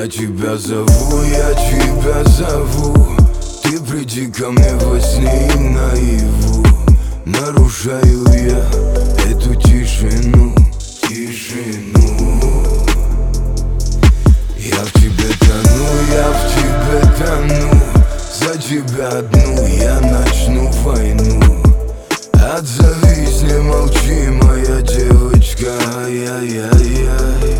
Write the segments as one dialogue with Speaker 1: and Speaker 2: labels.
Speaker 1: Я тебя зову, ты приди ко мне во сне и наяву. Нарушаю я эту тишину. Я в тебе тону, за тебя одну я начну войну. Отзовись, не молчи, моя девочка, ай-яй-яй-яй.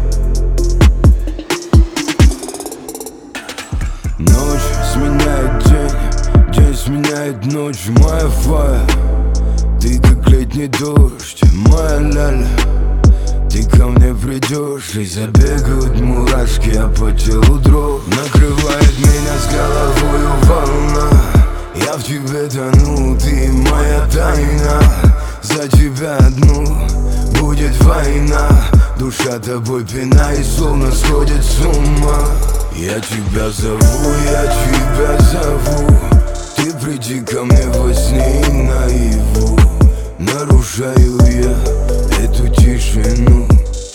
Speaker 1: Ночь сменяет день, день сменяет ночь. Моя фая, ты как летний дождь, моя ляля. Ты ко мне придешь и забегают мурашки, а по телу дрожь. Накрывает меня с головою волна. Я в тебе тону, ты моя тайна. За тебя одну будет война. Душа тобой пина и словно сходит с ума. Я тебя зову, ты приди ко мне во сне и наяву. Нарушаю я эту тишину.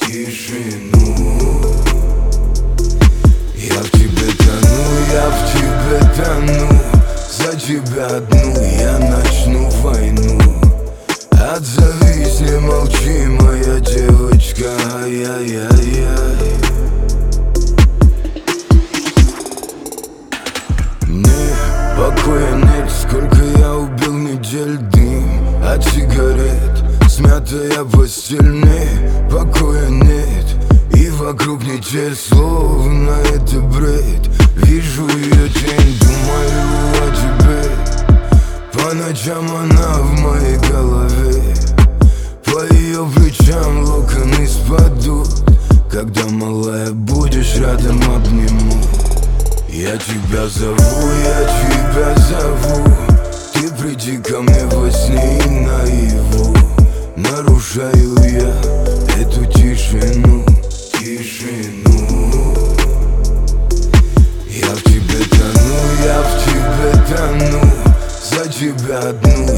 Speaker 1: Я в тебе тону, за тебя одну я начну войну. Отзовись, не молчи, моя девочка, ай-яй-яй-яй. Мне покоя нет, сколько я убил недель. Дым от сигарет, смятая постель. Мне покоя нет, и вокруг не те, словно это бред. Вижу ее тень, думаю о тебе. По ночам она в моей голове. По ее плечам локоны спадут. Когда, малая, будешь рядом, обниму. Я тебя зову, ты приди ко мне во сне и наяву. Нарушаю я эту тишину. Я в тебе тону, за тебя одну